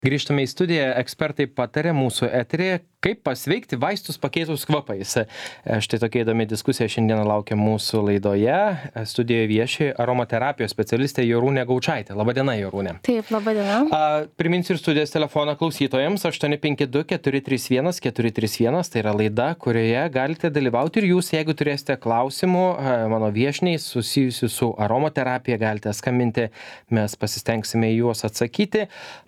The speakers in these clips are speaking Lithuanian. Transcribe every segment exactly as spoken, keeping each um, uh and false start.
Grįžtame į studiją, ekspertai patarė mūsų eterėje, kaip pasveikti vaistus pakeitus kvapais. Štai tokia įdomi diskusija šiandieną laukia mūsų laidoje. Studijoje vieši aromaterapijos specialistė Jorūnė Gaučaitė. Labadiena, Jorūnė. Taip, labadiena. A, priminsiu ir studijos telefoną klausytojams aštuoni penki du keturi trys vienas keturi trys vienas. Tai yra laida, kurioje galite dalyvauti ir jūs, jeigu turėsite klausimų mano viešniai susijusių su aromaterapija, galite skambinti, mes pasistengsime juos atsakyti.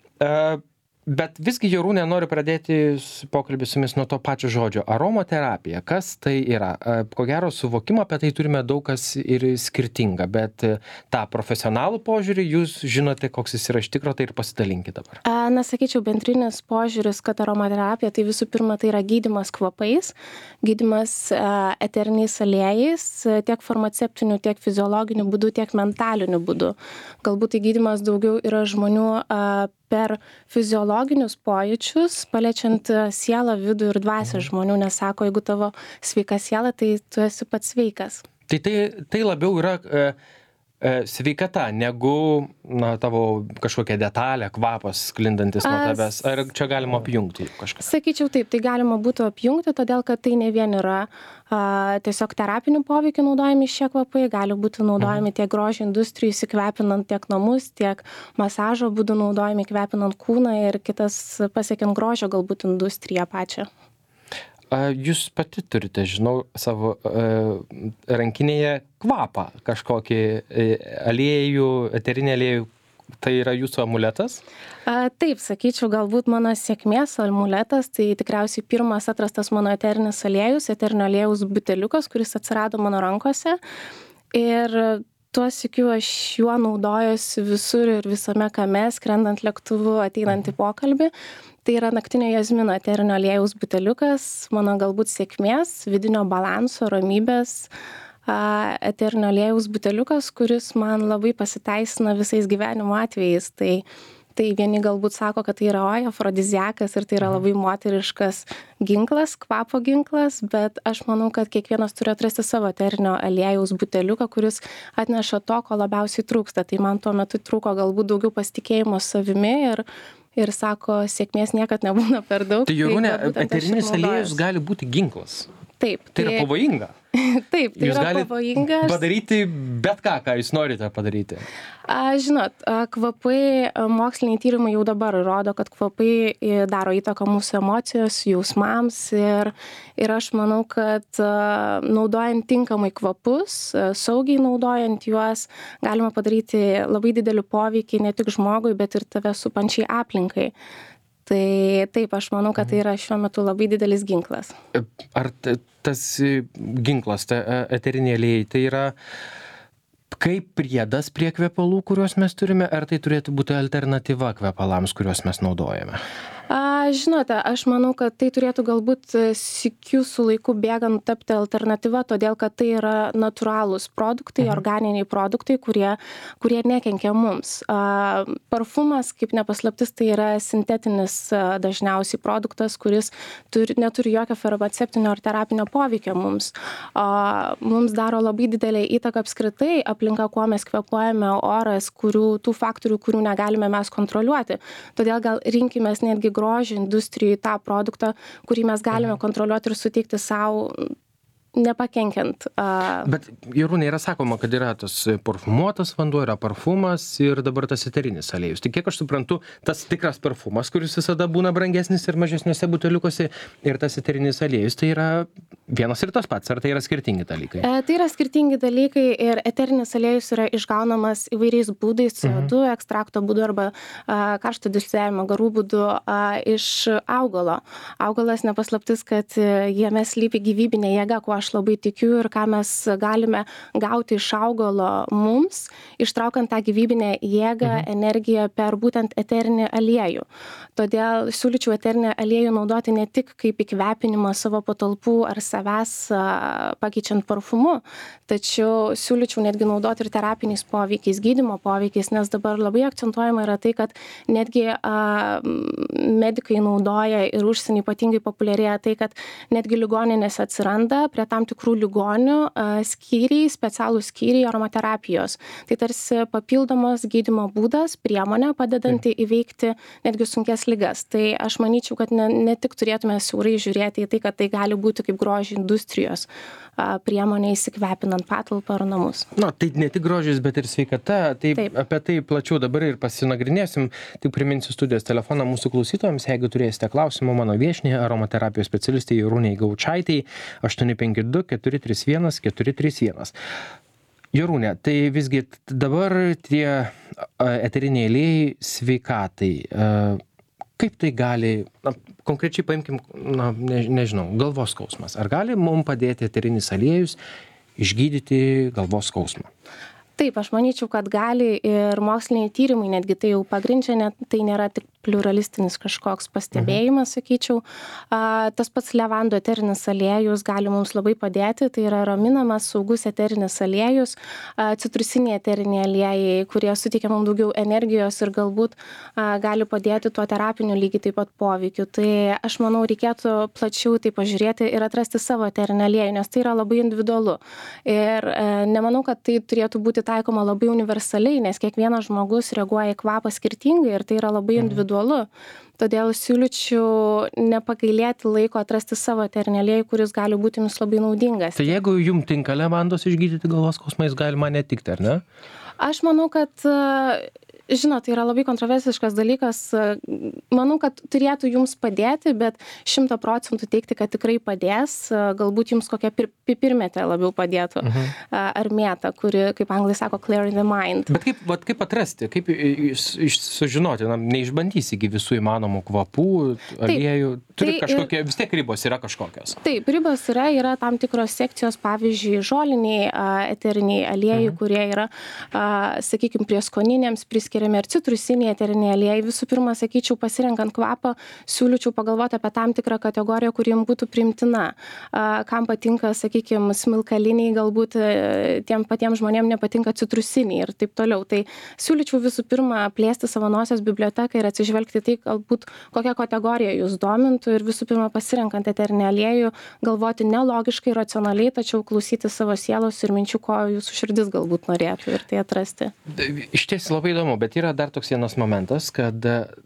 Bet visgi, Jorūnė, noriu pradėti pokalbį su jumis nuo to pačio žodžio. Aromaterapija, kas tai yra? Ko gero, suvokimą apie tai turime daug kas ir skirtingą, bet tą profesionalų požiūrį jūs žinote, koks jis yra iš tikro, tai ir pasidalinkite dabar. Na, sakyčiau, bendrinis požiūris, kad aromaterapija, tai visų pirma, tai yra gydymas kvapais, gydymas eteriniais aliejais, tiek farmaceptiniu, tiek fiziologiniu būdu, tiek mentaliniu būdu. Galbūt tai gydymas daugiau yra žmonių per fiziologinius pojūčius, paliečiant sielą, vidų ir dvasią žmonių, nes sako, jeigu tavo sveika siela, tai tu esi pats sveikas. Tai tai, tai labiau yra e, e, sveikata, negu na, tavo kažkokia detalė, kvapas sklindantis nuo tavęs. Ar čia galima apjungti kažką? Sakyčiau taip, tai galima būtų apjungti, todėl kad tai ne vien yra a, tiesiog terapinių poveikių naudojami šie kvapai, gali būti naudojami tiek grožio industrijų įsikvepinant tiek namus, tiek masažo būdu naudojami kvepinant kūną ir kitas pasiekiant grožio galbūt industriją pačią. Jūs pati turite, žinau, savo uh, rankinėje kvapą, kažkokį aliejų, eterinį aliejų. Tai yra jūsų amuletas? A, taip, sakyčiau, galbūt mano sėkmės amuletas, tai tikriausiai pirmas atrastas mano eterinis aliejus, eterinio aliejaus buteliukas, kuris atsirado mano rankose. Ir tuo sykiu aš juo naudojuosi visur ir visame kame, skrendant lėktuvu, ateinant į pokalbį. Tai yra naktinio jazmino eterinio aliejaus buteliukas, mano galbūt sėkmės, vidinio balanso, ramybės eterinio aliejaus buteliukas, kuris man labai pasiteisina visais gyvenimo atvejais. Tai, tai vieni galbūt sako, kad tai yra oi, afrodiziakas ir tai yra labai moteriškas ginklas, kvapo ginklas, bet aš manau, kad kiekvienas turi atrasti savo eterinio aliejaus buteliuką, kuris atneša to, ko labiausiai trūksta. Tai man tuo metu trūko galbūt daugiau pasitikėjimo savimi ir Ir sako, sėkmės niekad nebūna per daug. Tai, Jorūnė, eterinis aliejus gali būti ginklas. Taip. Tai, tai yra pavojinga. Taip, tai jūs yra pavojinga. Jūs padaryti bet ką, ką jūs norite padaryti. A, žinot, a, kvapai, moksliniai tyrimai jau dabar rodo, kad kvapai daro įtaką mūsų emocijos, jausmams ir, ir aš manau, kad a, naudojant tinkamai kvapus, a, saugiai naudojant juos, galima padaryti labai didelį poveikį ne tik žmogui, bet ir tave supančiai aplinkai. Tai taip, aš manau, kad tai yra šiuo metu labai didelis ginklas. Ar tas ginklas, ta eteriniai aliejai, tai yra kaip priedas prie kvepalų, kuriuos mes turime, ar tai turėtų būti alternatyva kvepalams, kuriuos mes naudojame? A, žinote, aš manau, kad tai turėtų galbūt sykiu su laiku bėgant tapti alternatyva, todėl kad tai yra natūralūs produktai, mhm. organiniai produktai, kurie, kurie nekenkia mums. A, parfumas, kaip nepaslaptis, tai yra sintetinis a, dažniausiai produktas, kuris turi, neturi jokio farmaceptinio ar terapinio poveikio mums. A, mums daro labai didelę įtaką apskritai aplinka, kuo mes kvėpuojame, oras, kurių, tų faktorių, kurių negalime mes kontroliuoti. Todėl gal rinkimės netgi grožio industrijai tą produktą, kurį mes galime kontroliuoti ir suteikti savo nepakenkiant. Uh... Bet, Jorūnė, yra sakoma, kad yra tas parfumuotas vanduo, yra parfumas ir dabar tas eterinis aliejus. Tai kiek aš suprantu, tas tikras parfumas, kuris visada būna brangesnis ir mažesniuose buteliukuose, ir tas eterinis aliejus, tai yra vienas ir tas pats, ar tai yra skirtingi dalykai? E, tai yra skirtingi dalykai ir eterinis aliejus yra išgaunamas įvairiais būdais, C O du mhm. ekstrakto būdu arba a, karšto distiliavimo garų būdu a, iš augalo. Augalas nepaslaptis, kad jame slypi gyvybinė jėga, kuo aš labai tikiu ir ką mes galime gauti iš augalo mums, ištraukant tą gyvybinę jėgą, mhm. energiją per būtent eterinį aliejų. Todėl siūlyčiau eterinį aliejų naudoti ne tik kaip įkvepinimą savo patalpų ar savęs pakeičiant parfumu, tačiau siūlyčiau netgi naudoti ir terapiniais poveikiais, gydymo poveikiais, nes dabar labai akcentuojama yra tai, kad netgi a, medikai naudoja ir užsienį ypatingai populiarėja tai, kad netgi ligoninėse atsiranda prie tam tikrų ligonių skyriai, specialų skyriai aromaterapijos. Tai tarsi papildomos gydymo būdas, priemonė, padedanti įveikti netgi sunkes kitas ligas. Tai aš manyčiau, kad ne, ne tik turėtume siaurai žiūrėti į tai, kad tai gali būti kaip grožio industrijos priemonė įsikvepinant patalpą ar namus. Na, tai ne tik grožis, bet ir sveikata. Taip, Taip. Apie tai plačiau dabar ir pasinagrinėsim. Tik priminsiu studijos telefoną mūsų klausytojams, jeigu turėsite klausimų mano viešniai, aromaterapijos specialistai Jorūnei Gaučaitei, aštuoni penki du keturi trys vienas keturi trys vienas. Jorūne, tai visgi dabar tie eteriniai aliejai sveikatai. Kaip tai gali, na, konkrečiai paimkim, na, ne, nežinau, galvos skausmas. Ar gali mums padėti eterinis aliejus išgydyti galvos skausmą? Taip, aš manyčiau, kad gali ir moksliniai tyrimai netgi tai jau pagrindžia, net tai nėra tik pliuralistinis kažkoks pastebėjimas, mhm. sakyčiau. A, tas pats levandų eterinis aliejus gali mums labai padėti, tai yra raminamas, saugus eterinis aliejus, a, citrusiniai eteriniai aliejai, kurie suteikia mums daugiau energijos ir galbūt a, gali padėti tuo terapiniu lygiai taip pat poveikiu. Tai aš manau, reikėtų plačiau tai pažiūrėti ir atrasti savo eterinį aliejų, nes tai yra labai individualu. Ir e, nemanau, kad tai turėtų būti taikoma labai universaliai, nes kiekvienas žmogus reaguoja į kvapą skirtingai ir tai yra labai individualu. Todėl siūlyčiau nepagailėti laiko atrasti savo eterinį aliejų, kuris gali būti jums labai naudingas. Tai jeigu jums tinka levandos išgydyti galvos skausmą, jis gali man netikti, ar ne? Aš manau, kad žinot, tai yra labai kontroversiškas dalykas. Manau, kad turėtų jums padėti, bet šimtą procentų teikti, kad tikrai padės. Galbūt jums kokia pir pipirmėtė labiau padėtų. Uh-huh. Ar mėta, kuri, kaip anglai sako, clear the mind. Bet kaip, vat, kaip atrasti, kaip iš, iš, sužinoti, na, neišbandysi iki visų įmanomų kvapų, aliejų. Turi tai, kažkokie, vis tiek ribos yra kažkokios. Taip, ribos yra, yra tam tikros sekcijos, pavyzdžiui, žoliniai, eteriniai aliejai, uh-huh. kurie yra, sakykime, prieskoninėms priskiriami ir citrusiniai eteriniai aliejai. Visų pirma, sakyčiau, pasirenkant kvapą, siūlyčiau pagalvoti apie tam tikrą kategoriją, kuri jums būtų priimtina. Kam patinka, sakykime, smilkaliniai, galbūt tiem patiems žmonėms nepatinka citrusiniai ir taip toliau. Tai siūlyčiau visų pirma plėsti savo nosios biblioteką ir atsižvelgti tai, galbūt kokią kategoriją jūs domintų ir visų pirma pasirenkant eterinį aliejų, galvoti nelogiškai, racionaliai, tačiau klausyti savo sielos ir minčių, ko jūsų širdis galbūt norėtų ir tai atrasti. Iš ties labai įdomu, bet yra dar toks vienas momentas, kad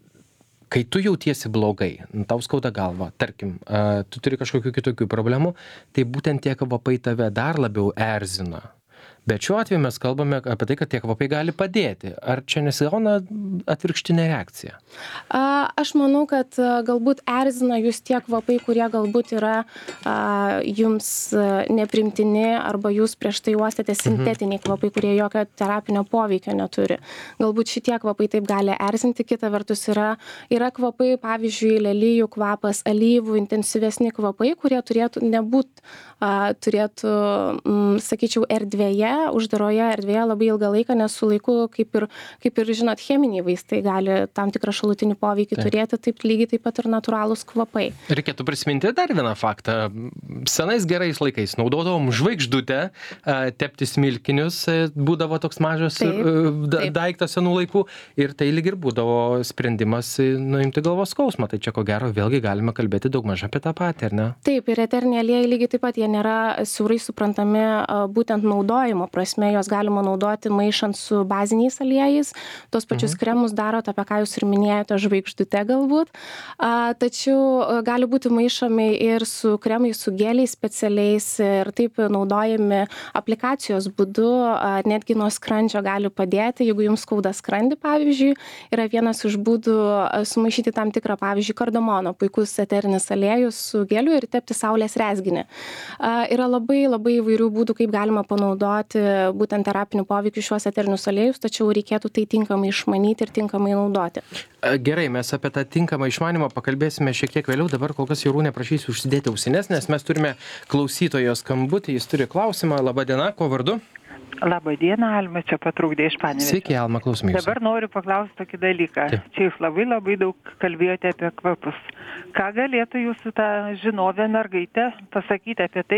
kai tu jautiesi blogai, tau skauda galva, tarkim, tu turi kažkokių kitokių problemų, tai būtent tie kvapai tave dar labiau erzina. Bet šiuo atveju mes kalbame apie tai, kad tie kvapai gali padėti. Ar čia nesigauna atvirkštinė reakcija? A, aš manau, kad galbūt erzina jūs tie kvapai, kurie galbūt yra a, jums neprimtini arba jūs prieš tai uostėte sintetiniai kvapai, kurie jokio terapinio poveikio neturi. Galbūt šitie kvapai taip gali erzinti, kita vertus yra, yra kvapai, pavyzdžiui, lelijų kvapas, alyvų, intensyvesni kvapai, kurie turėtų nebūt, a, turėtų, m, sakyčiau, erdvėje, uždaroje erdvėje labai ilgą laiką, nes su laiku, kaip ir, kaip ir žinot, cheminiai vaistai gali tam tikrą šalutinį poveikį taip. turėti, taip lygiai taip pat ir natūralūs kvapai. Reikėtų prisiminti dar vieną faktą. Senais gerais laikais naudodavom žvaigždutę, tepti smilkinius, būdavo toks mažas taip, da, taip. daiktas senų laikų ir tai lyg ir būdavo sprendimas nuimti galvos skausmą. Tai čia ko gero vėlgi galime kalbėti daug maž apie tą patį, ar ne? Taip, ir eteriniai aliejai lygiai taip pat jie nėra siaurai suprantami būtent naudojimo prasme, jos galima naudoti maišant su baziniais aliejais. Tos pačius mhm. kremus darot, apie ką jūs ir minėjote, žvaigždute galbūt. A, tačiau gali būti maišomi ir su kremai, su geliais specialiais ir taip naudojami aplikacijos būdu, a, netgi nuo skrandžio gali padėti. Jeigu jums skauda skrandį, pavyzdžiui, yra vienas iš būdų sumaišyti tam tikrą, pavyzdžiui, kardamono, puikus eterinis aliejus su geliu ir tepti saulės rezginį. A, yra labai labai įvairių būdų, kaip galima panaudoti būtent terapinių poveikių šiuos eterinius aliejus, tačiau reikėtų tai tinkamai išmanyti ir tinkamai naudoti. Gerai, mes apie tą tinkamą išmanimą pakalbėsime šiek tiek vėliau. Dabar kol kas Jorūnė prašysiu užsidėti ausines, nes mes turime klausytojo skambutį, jis turi klausimą. Labą dieną, kuo vardu? Labą dieną, Alma, čia Patrukdė iš Panevėžio. Sveiki, Alma, klausome jūsų. Dabar noriu paklausti tokį dalyką. Taip. Čia jūs labai labai daug kalbėjote apie kvapus. Ką galėtų jūsų ta žinovė mergaitė pasakyti apie tai,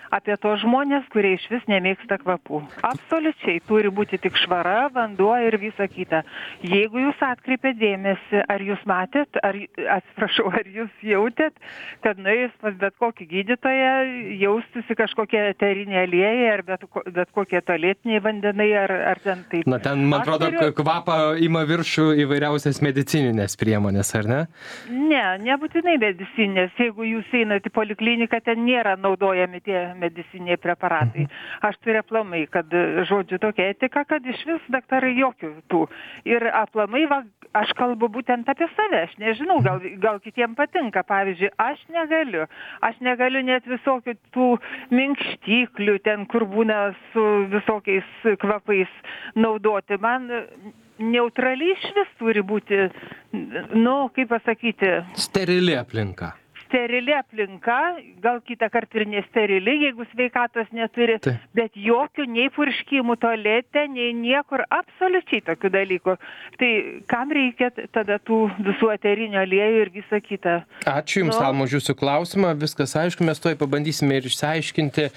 apie tos žmonės, kurie iš vis nemėgsta kvapų. Absoliučiai turi būti tik švara, vanduo ir visa kita. Jeigu jūs atkreipėt dėmesį, ar jūs matėt, ar, atsiprašau, ar jūs jautėt, kad nuėjus pas bet kokį gydytoją jaustųsi kažkokie eteriniai aliejai ar bet, bet kokie tualetiniai vandenai ar, ar ten taip. Na ten, man atrodo, turiu... kvapą ima viršų įvairiausias medicininės priemonės, ar ne? Ne, nebūtinai medicininės. Jeigu jūs einate į polikliniką, ten nėra naudojami tie medicininiai preparatai. Aš turiu aplamai, kad, žodžiu, tokia etika, kad iš vis daktarai jokių tų. Ir aplamai, va, aš kalbu būtent apie save. Aš nežinau, gal, gal kitiem patinka. Pavyzdžiui, aš negaliu. Aš negaliu net visokių tų minkštiklių, ten, kur būna su visokiais kvapais naudoti. Man neutraliai iš vis turi būti, nu, kaip pasakyti... Sterili aplinka. Sterili aplinka, gal kitą kartą ir nesterili, jeigu sveikatos neturi, tai. Bet jokių nei purškimų tualete, nei niekur, absoliučiai tokių dalykų. Tai kam reikia tada tų visų eterinių aliejų ir visą kitą? Ačiū Jums, nu. Alma, už Jūsų klausimą. Viskas aišku, mes tuoj pabandysime ir išsiaiškinti.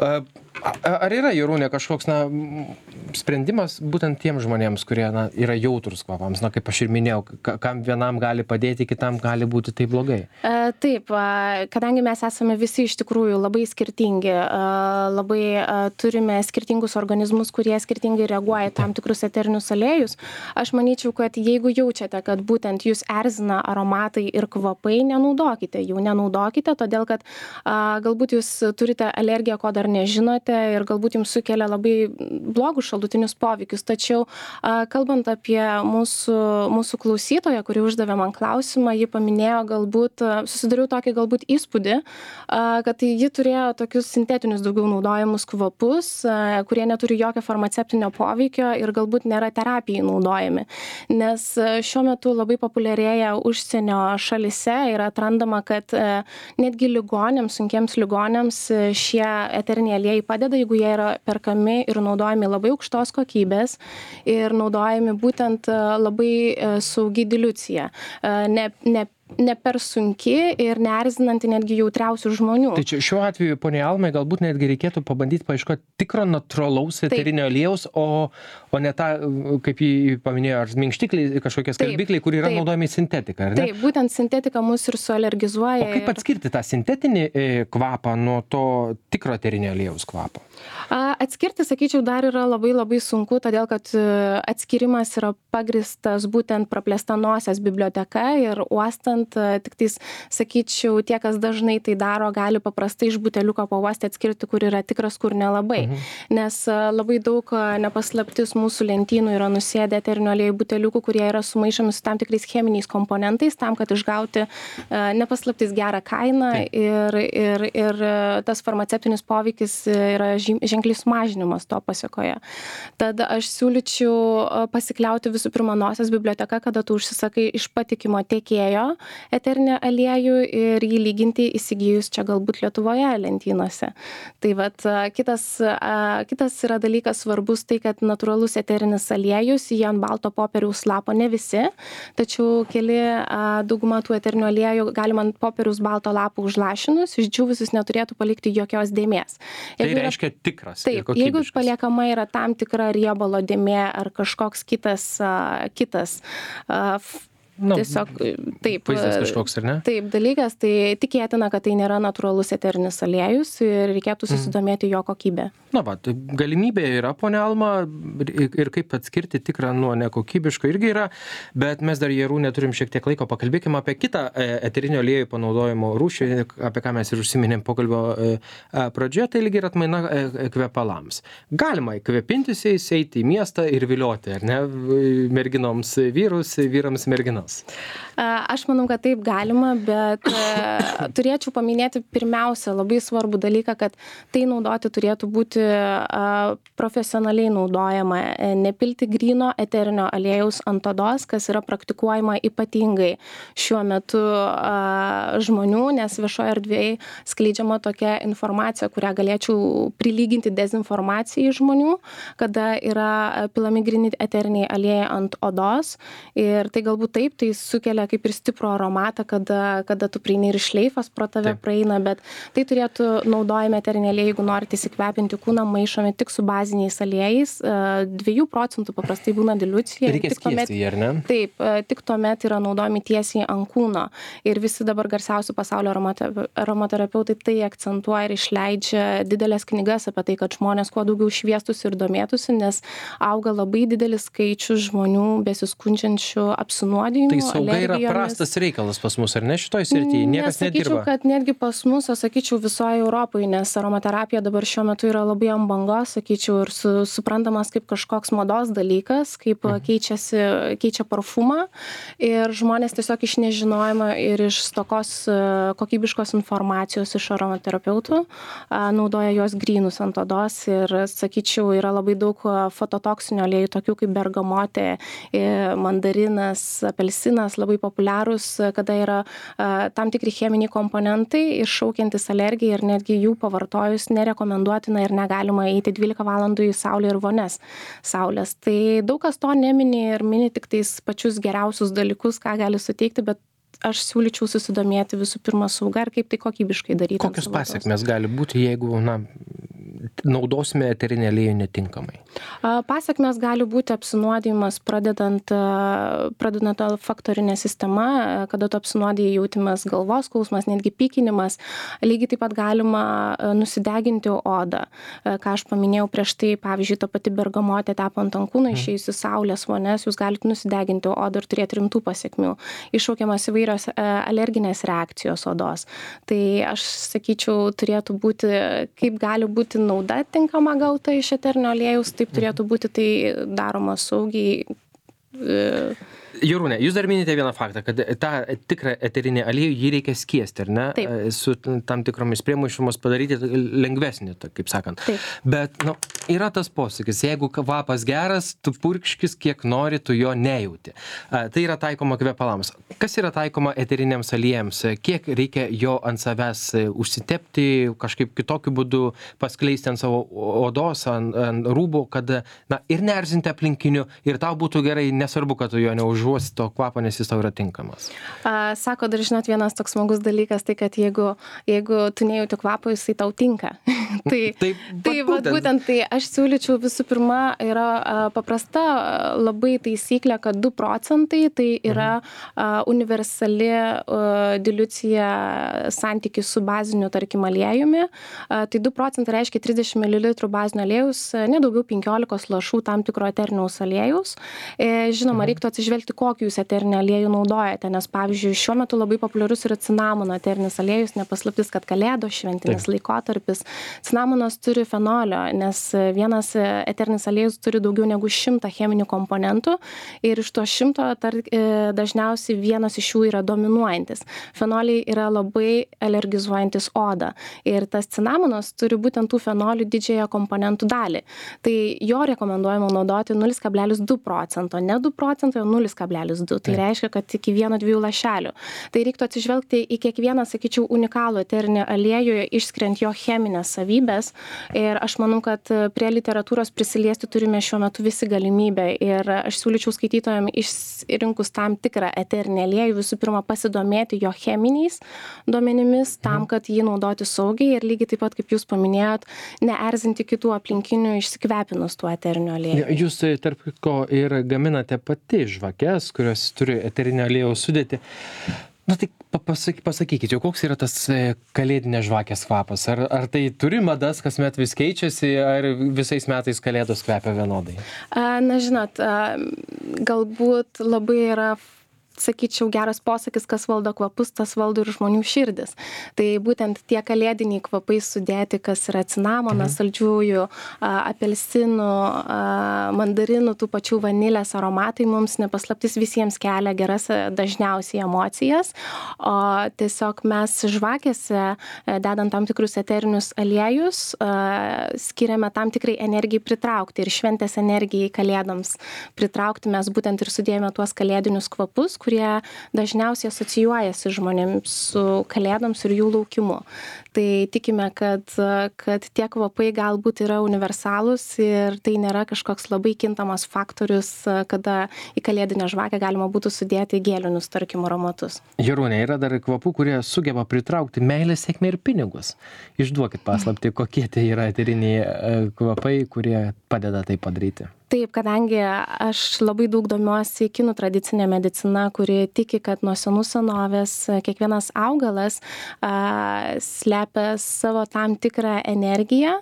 Ar yra, Jarūnė, kažkoks na, sprendimas būtent tiems žmonėms, kurie na, yra jautrus kvapams? Na, kaip aš ir minėjau, kam vienam gali padėti, kitam gali būti tai blogai. E, taip, kadangi mes esame visi iš tikrųjų labai skirtingi, labai turime skirtingus organizmus, kurie skirtingai reaguoja tam tikrus eterinius aliejus, aš manyčiau, kad jeigu jaučiate, kad būtent jūs erzina aromatai ir kvapai, nenaudokite jų, nenaudokite, todėl kad a, galbūt jūs turite alergiją, ko dar nežinote ir galbūt jums sukelia labai blogus šalutinius poveikius. Tačiau a, kalbant apie mūsų, mūsų klausytoją, kuri uždavė man klausimą, ji paminėjo galbūt, susidariau tokį galbūt įspūdį, a, kad ji turėjo tokius sintetinius daugiau naudojamus kvapus, a, kurie neturi jokio farmaceptinio poveikio ir galbūt nėra terapijai naudojami. Nes šiuo metu labai populiarėja užsienio šalise ir atrandama, kad a, netgi ligonėms, sunkiems ligonėms šie eteriniai aliejai padeda, jeigu jie yra perkami ir naudojami labai aukštos kokybės ir naudojami būtent labai saugi dilucija. Ne, ne ne per sunki ir neerzinanti netgi jautriausių žmonių. Tai čia šiuo atveju, ponia Almai, galbūt netgi reikėtų pabandyti paieškoti tikro natūralaus eterinio aliejaus, o, o ne tą, kaip jį paminėjo, ar minkštikliai, kažkokie skalbikliai, kur yra taip. Naudojami sintetika, ar ne? Taip, būtent sintetika mus ir sualergizuoja. O kaip atskirti tą sintetinį kvapą nuo to tikro eterinio aliejaus kvapo? Atskirti, sakyčiau, dar yra labai labai sunku, todėl kad atskirimas yra pagristas būtent praplėsta nosies biblioteka ir uostant, tik tais, sakyčiau, tie, kas dažnai tai daro, gali paprastai iš buteliuko pauosti atskirti, kur yra tikras, kur nelabai. Mhm. Nes labai daug nepaslaptis mūsų lentynų yra nusėdę eterinio aliejų buteliukų, kurie yra sumaišomi su tam tikrais cheminiais komponentais, tam, kad išgauti nepaslaptis gerą kainą ir, ir, ir tas farmaceptinis poveikis yra ženkliai sumažinimas to pasiekoje. Tad aš siūlyčiau pasikliauti visų pirma nosies biblioteka, kada tu užsisakai iš patikimo tiekėjo eterinį aliejų ir jį lyginti įsigijus čia galbūt Lietuvoje lentynose. Tai vat kitas, kitas yra dalykas svarbus tai, kad natūralus eterinis aliejus, jie ant balto popieriaus lapo ne visi, tačiau keli dauguma tų eterinių aliejų galima ant popieriaus balto lapo užlašinus, išdžiūvusius neturėtų palikti jokios dėmės. Jeigu tai reiškia tikras. Taip, jeigu paliekama yra tam tikra riebalo dėmė ar kažkoks kitas, kitas Nu, tiesiog taip, vaizdas kažkoks, ar ne? Taip, dalykas, tai tikėtina, kad tai nėra natūralus eterinis aliejus ir reikėtų susidomėti jo kokybę. Na va, tai galimybė yra, ponia Alma, ir kaip atskirti tikrą nuo nekokybiško irgi yra, bet mes dar Jarūnė turim šiek tiek laiko, pakalbėkime apie kitą eterinio aliejų panaudojimo rūšį, apie ką mes ir užsiminėm pokalbio pradžioje, tai lygiai yra atmaina kvepalams. Galima įkvepintis jais, eiti į miestą ir vilioti, ar ne, merginoms vyrus, vyrams merginas. Aš manau, kad taip galima, bet turėčiau paminėti pirmiausia labai svarbų dalyką, kad tai naudoti turėtų būti profesionaliai naudojama, nepilti gryno eterinio aliejaus ant odos, kas yra praktikuojama ypatingai šiuo metu žmonių, nes viešoje erdvėje skleidžiama tokia informacija, kurią galėčiau prilyginti dezinformacijai žmonių, kada yra pilami gryni eteriniai aliejai ant odos ir tai galbūt taip tai sukelia kaip ir stiprų aromatą, kada, kada tu prieini ir šleifas pro tave Taip. praeina, bet tai turėtų naudojami eteriniai aliejai, jeigu norite įsikvepinti kūną, maišomi tik su baziniais aliejais. Dviejų procentų paprastai būna dilucija. Reikia skiesti jį, ar ne? Taip, tik tuomet yra naudojami tiesiai ant kūno. Ir visi dabar garsiausi pasaulio aromaterapeutai tai akcentuoja ir išleidžia didelės knygas apie tai, kad žmonės kuo daugiau šviestųsi ir domėtųsi, nes auga labai didelis skaičius žmonių besiskundžiančių apsinuodijimų. Tai sauga yra prastas reikalas pas mus, ar ne šitoj srityje? Niekas nedirba. Nesakyčiau, kad netgi pas mus, aš sakyčiau visoje Europoje, nes aromaterapija dabar šiuo metu yra labai ant bangos, sakyčiau, ir su, suprantamas kaip kažkoks mados dalykas, kaip mhm. keičiasi, keičia parfumą ir žmonės tiesiog iš nežinojimo ir iš stokos kokybiškos informacijos iš aromaterapeutų naudoja jos grynus ant odos ir, sakyčiau, yra labai daug fototoksinio aliejų, tokių kaip bergamotė, mandarinas, apelsinas, labai populiarūs, kada yra tam tikri cheminiai komponentai iššaukiantis alergiją ir netgi jų pavartojus nerekomenduotina ir negalima eiti dvylika valandų į saulę ir vones saulės. Tai daug kas to nemini ir mini tik tais pačius geriausius dalykus, ką gali suteikti, bet aš siūlyčiau susidomėti visų pirma sauga ir kaip tai kokybiškai daryti. Kokios pasiekmes gali būti, jeigu na, naudosime eterinį aliejų netinkamai? Pasiekmes gali būti apsinuodijimas pradedant, pradedant faktorinę sistemą, kada tu apsinuodijai jautimas galvos skausmas, netgi pykinimas. Lygiai taip pat galima nusideginti odą. Ką aš paminėjau prieš tai, pavyzdžiui, ta pati bergamotė tepant ant kūno, išėjusi saulės vones, jūs galite nusideginti odą ir turėti rimtų pasiekmių. Iššaukiamas įvairios alerginės reakcijos odos. Tai aš sakyčiau, turėtų būti, kaip gali būti nauda tinkama gauta iš eterinio aliejaus, taip turėtų būti tai daroma saugiai. Jorūne, jūs dar minite vieną faktą, kad tą tikrą eterinį aliejų jį reikia skiesti, ar ne? Taip. Su tam tikromis priemaišomis padaryti lengvesnį, kaip sakant. Taip. Bet nu, yra tas posakis, jeigu kvapas geras, tu purkškis kiek nori, tu jo nejauti. Tai yra taikoma kvepalams. Kas yra taikoma eteriniams aliejams? Kiek reikia jo ant savęs užsitepti, kažkaip kitokiu būdu paskleisti ant savo odos, ant, ant rūbų, kad na, ir neerzinti aplinkinių, ir tau būtų gerai, nesvarbu, kad tu jo neužuosi to kvapą, nes jis tau yra tinkamas. A, sako, dar žinot, vienas toks smagus dalykas, tai kad jeigu, jeigu tu nejauti kvapą, jisai tau tinka. tai Taip, tai vat, būtent tai aš siūlyčiau visų pirma, yra a, paprasta a, labai taisyklė, kad du procentai tai yra a, universali a, dilucija santykis su baziniu, tarkim, aliejumi. A, tai du procentai reiškia trisdešimt mililitrų bazinio aliejaus, nedaugiau penkiolikos lašų tam tikro eteriniaus aliejaus. E, žinoma, mhm. reiktų atsižvelgti, kokį jūs eterinį aliejų naudojate, nes, pavyzdžiui, šiuo metu labai populiarus yra cinamono eterinis aliejus, nepaslaptis, kad kalėdos šventinis Taip. laikotarpis. Cinamonas turi fenolio, nes vienas eterinis aliejus turi daugiau negu šimtą cheminių komponentų ir iš to šimto tar, dažniausiai vienas iš jų yra dominuojantis. Fenoliai yra labai alergizuojantis odą ir tas cinamonas turi būtent tų fenolių didžiąją komponentų dalį. Tai jo rekomenduojama naudoti nulis kablelis du procento, ne du procentai, o nulis kablelis du. Tai reiškia, kad iki vieno dviejų lašelių. Tai reiktų atsižvelgti į kiekvieną, sakyčiau, unikalų eterinį aliejų, išskiriant jo cheminės savybės. Ir aš manau, kad prie literatūros prisiliesti turime šiuo metu visi galimybę. Ir aš siūlyčiau skaitytojams išrinkus tam tikrą eterinį aliejų visų pirma pasidomėti jo cheminiais duomenimis, tam, kad jį naudoti saugiai ir lygiai taip pat, kaip jūs paminėjot, neerzinti kitų aplinkinių išsikvepinus tuo eteriniu aliejų. Jūs, tarp ko, ir gaminate pati žvakes, kurios turi eterinio aliejaus sudėtį. Na tai pasaky, pasakykite, koks yra tas kalėdinės žvakės kvapas? Ar, ar tai turi madas, kasmet vis keičiasi, ar visais metais kalėdos kvepia vienodai? Na, žinot, galbūt labai yra, sakyčiau, geras posakis, kas valdo kvapus, tas valdo ir žmonių širdis. Tai būtent tie kalėdiniai kvapai sudėti, kas yra cinamonas, mhm. saldžiųjų, apelsinų, mandarinų, tų pačių vanilės aromatai mums nepaslaptis visiems kelia geras dažniausiai emocijas, o tiesiog mes žvakėse, dedant tam tikrus eterinius aliejus, skiriame tam tikrai energijai pritraukti ir šventės energijai kalėdams pritraukti. Mes būtent ir sudėjome tuos kalėdinius kvapus, kurie dažniausiai asocijuojasi žmonėms su kalėdoms ir jų laukimu. Tai tikime, kad, kad tie kvapai galbūt yra universalūs ir tai nėra kažkoks labai kintamas faktorius, kada į kalėdinę žvakę galima būtų sudėti gėlinius, tarkim, aromatus. Jarūnė, yra dar kvapų, kurie sugeba pritraukti meilę, sėkmę ir pinigus. Išduokit paslaptį, kokie tai yra eteriniai kvapai, kurie padeda tai padaryti. Taip, kadangi aš labai daug domiuosi kinų tradicinė medicina, kuri tiki, kad nuo senų senovės kiekvienas augalas a, slepia savo tam tikrą energiją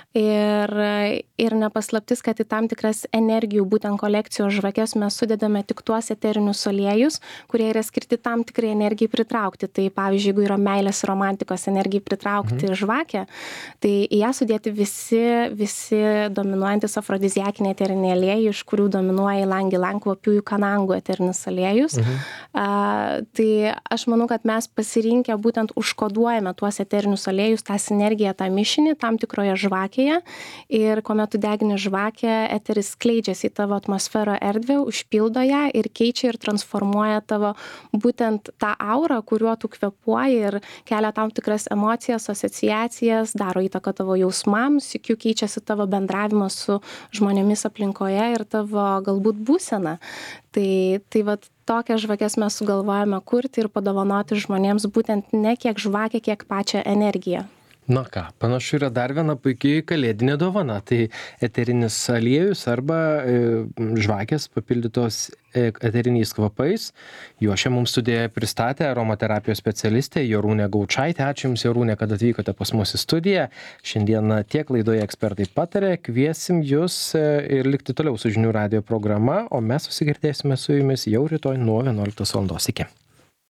ir, ir nepaslaptis, kad į tam tikras energijų, būtent kolekcijos žvakės, mes sudedame tik tuos eterinius aliejus, kurie yra skirti tam tikrai energijai pritraukti. Tai pavyzdžiui, jeigu yra meilės ir romantikos energijai pritraukti mhm. žvakę, tai į ją sudėti visi, visi dominuojantis afrodiziakiniai eteriniai aliejai, iš kurių dominuoja ilang ilang kvapiųjų kanangų eterinis aliejus. Mhm. A, tai aš manau, kad mes pasirinkę būtent užkoduojame tuos eterinius aliejus, tą sinergiją, tą mišinį tam tikroje žvakėje ir kuomet tu degini žvakę, eteris skleidžiasi į tavo atmosferą erdvę, užpildo ją ir keičia ir transformuoja tavo būtent tą aurą, kuriuo tu kvėpuoji ir kelia tam tikras emocijas, asociacijas, daro įtaką tavo jausmams, sykiu keičiasi tavo bendravimas su žmonėmis aplink ir tavo galbūt būsena. Tai, tai vat tokias žvakes mes sugalvojame kurti ir padovanoti žmonėms būtent ne kiek žvakę, kiek pačią energiją. Na ką, panašu yra dar viena puikiai kalėdinė dovana. Tai eterinis aliejus arba e, žvakės papildytos eteriniais kvapais. Jo šiandien mums studijoje pristatė aromaterapijos specialistė Jarūnė Gaučaitė. Ačiū Jums, Jarūnė, kad atvykote pas mus į studiją. Šiandien tiek laidoje ekspertai patarė. Kviesim Jūs ir likti toliau su Žinių radijo programa, o mes susigirdėsime su Jumis jau rytoj nuo vienuoliktos valandos. Iki.